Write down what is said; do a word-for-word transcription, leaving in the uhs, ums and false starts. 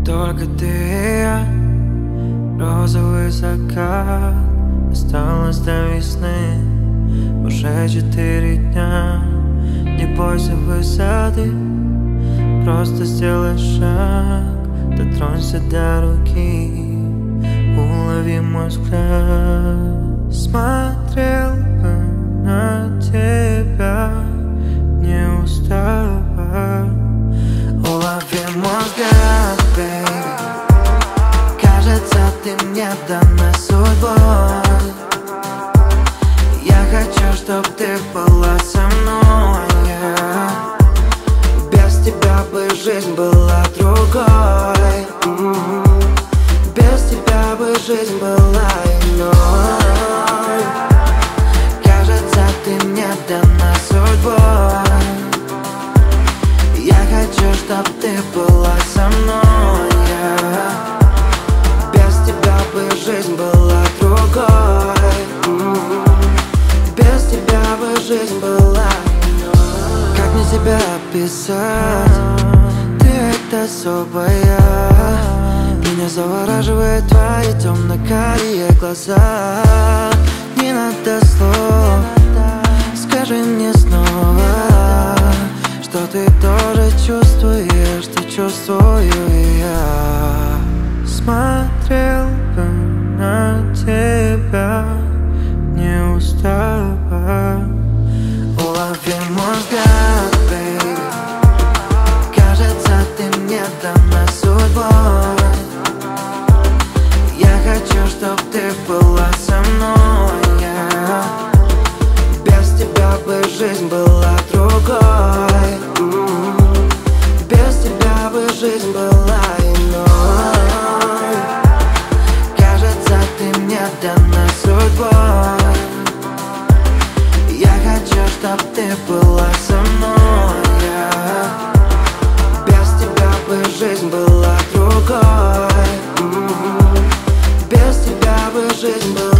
Только ты и я, розовый закат. Осталось до весны уже четыре дня. Не бойся высоты, просто сделай шаг. Дотронься до руки, улови мой взгляд. Смотрел бы на тебя, не уставая. Улови мой взгляд, baby. Кажется, ты мне дана судьбой. Я хочу, чтоб ты была со мной, yeah. Без тебя бы жизнь была другой, mm-hmm. Без тебя бы жизнь была иной. Кажется, ты мне дана судьбой. Я хочу, чтоб ты была со мной, yeah. Без тебя бы жизнь была другой, mm-hmm. Без тебя бы жизнь была иной. Как мне тебя описать? Ты это особая. Меня завораживают твои темно-карие глаза. Не надо слов, скажи мне снова, что ты тоже чувствуешь, что чувствую и я. Смотрел бы на тебя, не уставая. Улови мой взгляд, baby. Кажется, ты мне дана судьбой. Я хочу, чтоб ты была со мной, yeah. Без тебя бы жизнь была другой, mm-hmm. Без тебя бы жизнь была иной. Кажется, ты мне дана судьбой. Я хочу, чтоб ты была со мной, yeah. Без тебя бы жизнь была другой, mm-hmm. Без тебя бы жизнь была